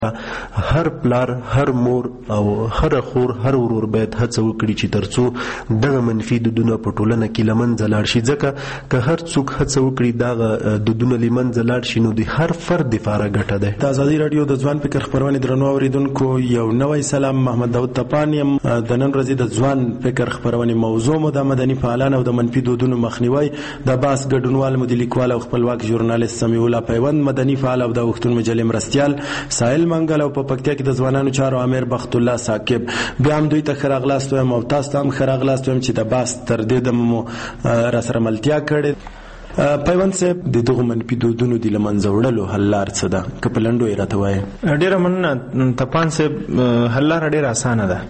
هر پلار، هر مور او هر خور، هر ورور باید هڅه وکړي چې ترڅو دغه منفي دودونه په ټولنه کې له منځه لاړ شي، ځکه که هر څوک هڅه وکړي دغه دودونه له منځه لاړ شي نو د هر فرد دپاره ګټه ده. د ازادي راډیو د ځوان فکر خپرونې درنو اوریدونکو یو نوی سلام. محمد داود تپان یم. د نن ورځې د ځوان فکر خپرونې موضوع مو د مدني فعالان او د منفي دودونو مخنیوي. د باس ګډونوال مو د لیکوال او خپلواک ژورنالیست سمیع الله پیوند، مدني فعال او د وختون مجلې مرستیال ساحل منګل، او په پکتیا کې د ځوانانو چارو امیر بخت الله ثاقب. بیا هم دوی ته ښه راغلاست وایم او تاسو ته هم ښه راغلاست وایم چې د باس تر دې دمه مو راسره ملتیا کړې. پیوند صاحب، د دغو منفي دودونو د له منځه وړلو حل لار څه ده؟ که په لنډو یې راته وایې. ډېره مننه تپان صاحب. حل لاره ډېره اسانه ده.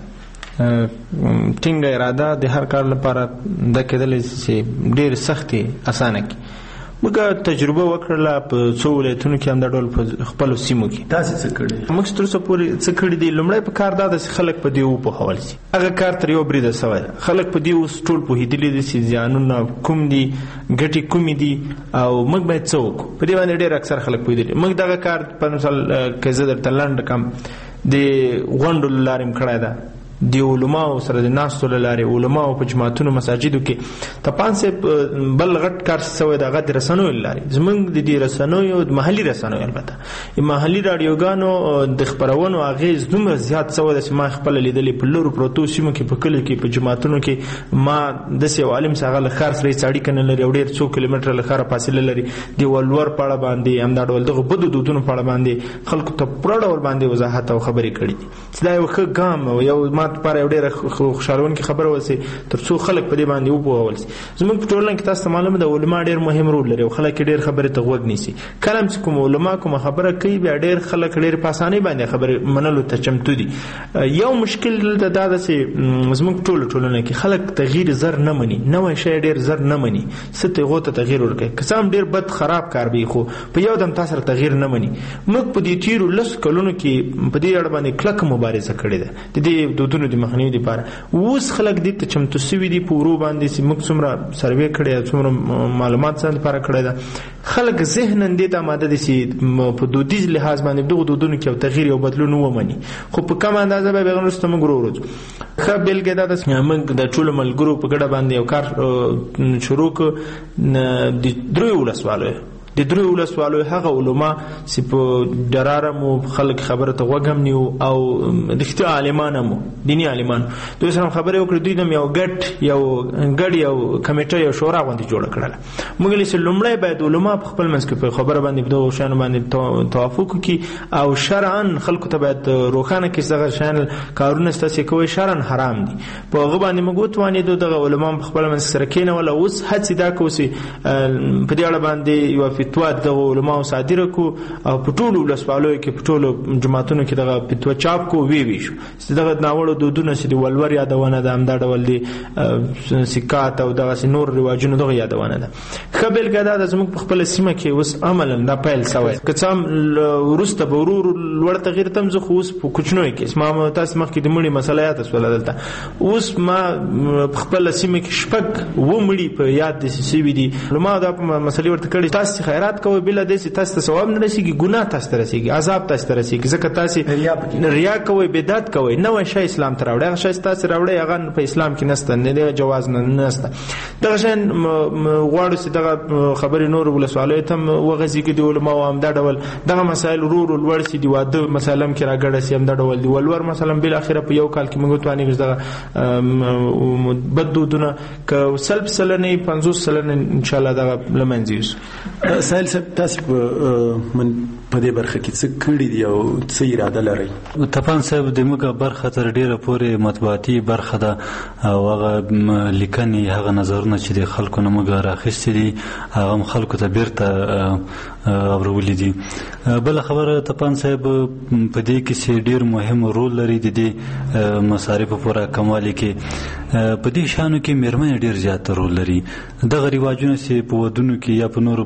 ټینګه اراده د هر کار لپاره دا کېدلی چې ډېر سختې اسانه کړي. موږ تجربه وکړله په څو ولایتونو کې هم دا ډول په خپلو سیمو کې. تاسې څه کړي؟ موږ تر اوسه پورې څه کړي دي؟ لومړی په کار دا ده چې خلک په دې وپوهول شي. هغه کار تر یو بریده سوی ده. خلک په دې اوس ټول پوهېدلي دي چې زیانونه کوم دي، ګټې کومې دي او موږ باید څه وکړو. په دې باندې ډېر اکثر خلک پوهېدلي. موږ دغه کار په مثال که زه درته لنډ کړم، د غونډو له لارې م کړی ده، د علماو سره د ناستو له لارې، علماو په جماعتونو مساجدو کې. تپان صاحب بل غټ کار شوی د هغه د رسنیو له لارې. زموږ د دې رسنیو د محلي رسنیو، البته محلي راډیوګانو د خپرونو اغېز دومره زیات شوی ده چې ما خپله لیدلې په لرو پرتو سیمو کې، په کلیو کې، په جماعتونو کې. ما داسې یو عالم چې هغه له ښار سره هېڅ اړیکه نه لري او ډېر څو کیلومتره له ښاره فاصله لري، د ولور په اړه باندې، همدا ډول دغو بدو دودونو په اړه باندې خلکو ته پوره ډول باندې وضاحت او خبرې کړي دي چې دا یو ښه ګام او یو ما لپاره یو ډېره خوشحالونکې خبره وسي تر څو خلک په دې باندې وپوهول شي. زموږ په ټولنه کې تاسو ته معلومه ده علما ډېر مهم رول لري او خلک یې ډېر خبرې ته غوږ نیسي. کله هم چې کوم علما کومه خبره کوي بیا ډېر خلک ډېر په اسانۍ باندې خبرې منلو ته چمتو دي. یو مشکل دلته دا ده چې زموږ ټوله ټولنه کې خلک تغییر زر نه مني، نوی شی ډېر زر نه مني. څه ته هغو ته تغییر ورکوي، که څه هم ډېر بد خراب کار وي خو په یو دم تا سره تغییر نه مني. موږ په دې تېرو 10 کلونو کې په دې اړه باندې کلکه مبارزه کړې ده د دې دودونو د مخنیوي دپاره. اوس خلک دې ته چمتو سوي دي په ورو باندې چې موږ څومره سروې کړی، څومره معلومات ځان لپاره کړی ده. خلک ذهناً دې ته آماده دي چې په دودیز لحاظ باندې دغو دودونو کې یو تغییر یو بدلون ومني، خو په کمه اندازه به بیا وروسته موږ ورو ورځو. ښه بېلګه دا ده چې موږ د ټولو ملګرو په ګډه باندې یو کار شروع کړ د 3 ولسوالیو. د 3 ولسوالیو هغه علما چې په ډراره مو خلک خبره ته غوږ هم نیو او رښتیا عالمان هم دیني عالمان دوی سره خبرې وکړې. دوی هم یو ګډ یو کمیټه یو شورا غوندې جوړه کړله. موږ ویل چې لومړی باید علما په خپل منځ کې په خبره باندې په دغو شیانو باندې توافق وکړي او شرعاً خلکو ته باید روښانه کړي چې دغه شیان کارونه ستاسې کوئ شرعاً حرام دي. په هغه باندې موږ وتوانېدو دغه علما په خپل منځ سره کېنول. اوس هڅې دا کوو چې په دې اړه باندې یوه فتوا دغه علماو صادره کو او په ټولو ولسوالیو کې په ټولو جماعتونو کې دغه فتوا چاپ کو وی شو چې دغه ناوړه دودونه چې د ولور یادونه ده، همدا ډول د سکات او دغه نور رواجونو دغه یادونه ده. ښه بېلګه دا ده زموږ په خپله سیمه کې اوس عملا دا پیل سوی. که څه هم وروسته به ورو لوړ تغییر ته ځو، خو اوس په کوچنیو کې ما تاسو مخکې د مړي مسله یاده شوله دلته. اوس ما په خپله سیمه کې 6 مړي په یاد داسې سوي دي. علما دا مسلې ورته کړي تاسو خیرات کوئ، بله داسې تاسو ته ثواب نه رسېږي، ګناه تاسو ته رسېږي، عذاب تاسو ته رسېږي، ځکه تاسې ریا کوئ، بدعت کوئ، نوی شی اسلام ته راوړئ. هغه شی چې تاسې راوړئ هغه په اسلام کې نشته، نه جواز نشته. دغه شیان غواړو چې دغه خبرې نور ولسوالیو ته هم وغځېږي. د علماو همدا ډول دغه مسایل ورو ورو لوړ شي. د واده مسایل هم کې راګډه شي. همدا ډول د ولور مثلا بالاخره په یو کال کې موږ وتوانېږو دغه بد دودونه که 100 سلنې 50 سلنې انشاءالله دغه له منځه یوسو. ساحل صاحب، تاسو په دې برخه کې څه کړي دي او څه اراده لرئ؟ تپان صاحب د موږ برخه تر ډیره پورې مطبوعاتي برخه ده او هغه لیکنې، هغه نظرونه چې د خلکو نه موږ راخیستي دي هغه هم خلکو ته بیرته اورولي دي. بله خبره تپان صاحب په دې کې چې ډیر مهم رول لري د دې مصارفو پوره کموالي کې. په دې شانو کې میرمنې ډیر زیات رول لري. دغه رواجونه چې په ودونو کې یا په نورو برخو کې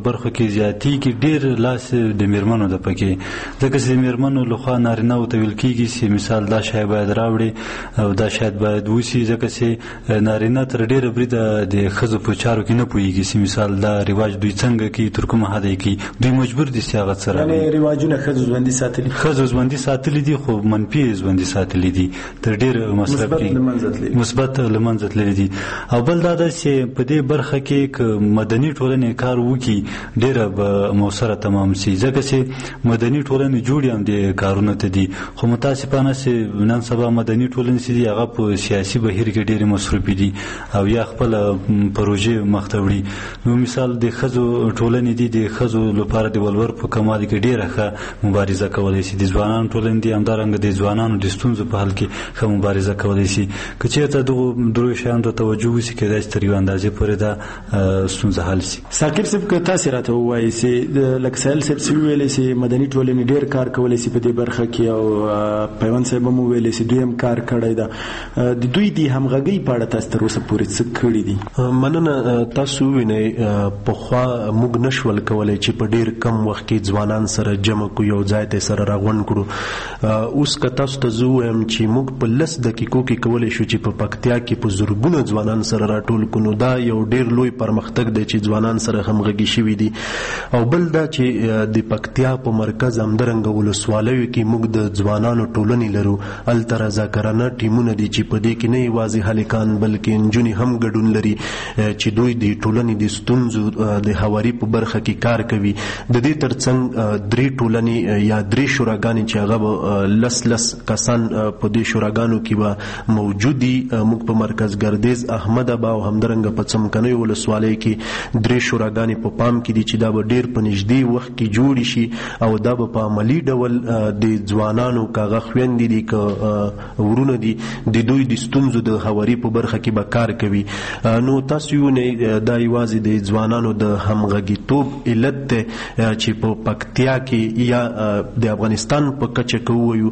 کې زیاتېږي ډېر لاس د میرمنو د پکې ځکه چې د میرمنو لخوا نارینهو ته ویل کېږي چې مثال دا شی باید راوړي او دا شاید باید وشي ځکه چې نارینه تر ډېره بریده د ښځو په چارو کې نه پوهېږي چې مثال دا رواج دوی څنګه کوي تر کومه حده یې کوي دوی مجبور دي چې هغه څه راوړي. یعنې رواجونه ښځو ژوندي ساتلي ښځو ژوندي ساتلي دي خو منفي ژوندي ساتلي دي تر ډېر مصرف کې مثبت له منځه تللي دي. او بل دا ده چې په دې برخه کې که مدني ټولنې کار وکړي ډېره به موثره تمام شي ځکه چې مدني ټولنې جوړې هم دې کارونه ته دي خو متاسفانه چې نن سبا مدني ټولنې چې دي هغه په سیاسي بهیر کې ډېرې مصروفې دي او یا خپله پروژې مخ ته وړي. نو مثال د ښځو ټولنې دي د ښځو لپاره د ولور په کموالي کې ډېره ښه مبارزه کولی شي. د ځوانانو ټولنې دي همدارنګه د ځوانانو د ستونزو په حل کې ښه مبارزه کولی شي. که چېرته دغو دریو شیانو ته توجه وشي کېدای شي تر یوه اندازې پورې دا ستونزه حل شي. ثاقب صاحب که تاسې راته ووایئ چې لکه سهیل صاحب چې وویلی چې مدني ټولنې ډېر کار کولی شي په دې برخه کې او پیوند صاحب هم وویلی چې دوی هم کار کړی ده د دوی د همغږۍ په اړه تاسو تر اوسه پورې څه کړي دي؟ مننه. تاسو ووینئ پخوا موږ نشول کولی چې په ډېر کم وخت کې ځوانان سره جمع کړو یو ځای ته سره راغونډ کړو. اوس که تاسو ته زه ووایم چې موږ په 10 دقیقو کې کولی شو چې په پکتیا کې په زرګونه ځوانان سره راټول کړو. نو دا یو ډېر لوی پرمختګ دی چې ځوانان سره همغږي شوي دي. او بل دا چې د پکتیا په مرکز همدارنګه ولسوالیو کې موږ د ځوانانو ټولنې لرو. هلته رضاکارانه ټیمونه دي چې په دې کې نه یوازې هلکان بلکې نجونې هم ګډون لري چې دوی د ټولنې د ستونزو د هواري په برخه کې کار کوي. د دې ترڅنګ 3 ټولنې یا 3 شوراګانې چې هغه به 10 کسان په دې شوراګانو کې به موجود دي. موږ په مرکز ګردیز احمد ابا او همدارنګه په څمکنیو ولسوالۍ کې 3 شوراګانې په پام کې دي چې دا به ډېر په نږدې وخت کې جوړې شي او دا به په عملي ډول د ځوانانو کاغه خویندې دي که ورونه دي د دوی د ستونزو د هواري په برخه کې به کار کوي. نو تاسو یې دا یوازې د ځوانانو د همغږیتوب علت دی چې په پکتیا کې یا د افغانستان په کچه کې ووایو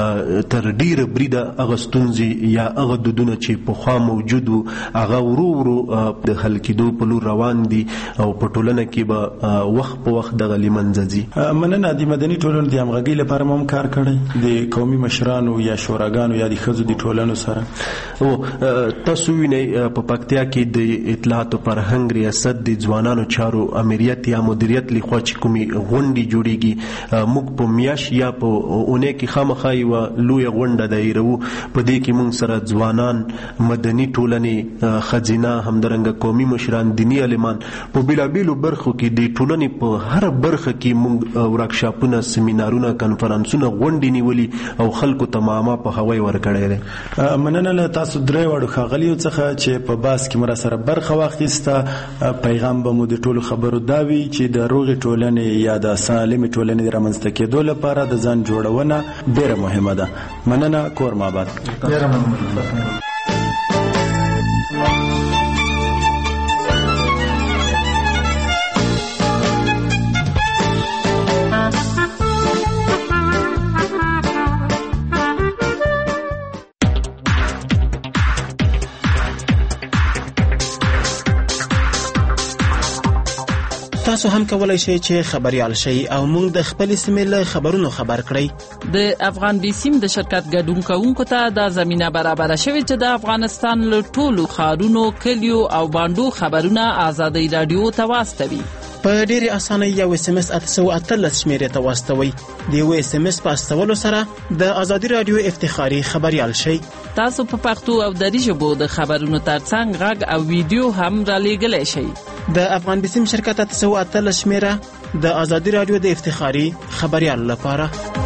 تر ډېره بریده هغه ستونزې یا هغه دودونه چې پخوا موجود وو هغه ورو ورو د حل کېدو په لور روان دي او په ټولنه کې به وخت په وخت دغه له منځه ځي. مننه. د مدني ټولنو د همغږۍ لپاره مو هم کار کړی د قومي مشرانو یا شوراګانو یا د ښځو د ټولنو سره؟ او تاسو وینئ په پکتیا کې د اطلاعات او فرهنګ ریاست د ځوانانو چارو امریت یا مدیریت لخوا چې کومې غونډې جوړېږي موږ په میاشت یا په اونۍ کې خامخا یوه لویه غونډه دایروو. په دې کې موږ سره ځوانان، مدني ټولنې، ښځینه، همدارنګه قومي مشران، دیني عالمان په بېلابېلو برخو کې د ټولنې په هره برخه کې موږ ورکشاپونه، سیمینارونه، کنفرانسونه، غونډې نیولي او خلکو ته معما په هوای ورکړی دی. مننه له تاسو درې واړو ښاغلیو څخه چې په بحث کې مو سره برخه واخیسته. پیغام به مو د ټولو خبرو دا وي چې د روغې ټولنې یا د سالمې ټولنې د رامنځته کېدو لپاره د ځان جوړونه ډېره مهمه ده. مننه. کور ماباد. ډېره مننه. تاسو هم کولای شئ چې خبريال شئ او موږ د خپل سیمې له خبرونو خبر کړئ. د افغان بي سیم د شرکت ګډون کوونکو ته د زمينه برابر شوه چې د افغانستان له ټولو ښارونو، کلیو او باندو خبرونه آزادۍ رادیو ته واستوي. په ډېرې اسانۍ یو SMS 813 شمیرې ته واستوي. د یو SMS په استولو سره د آزادۍ رادیو افتخاري خبريال شئ. تاسو په پښتو او دری ژبو د خبرونو ترڅنګ غږ او ویډیو هم را لېږلی شئ. د افغان بي سیم شرکت 813 شمیره د آزادۍ رادیو د افتخاري خبريال لپاره.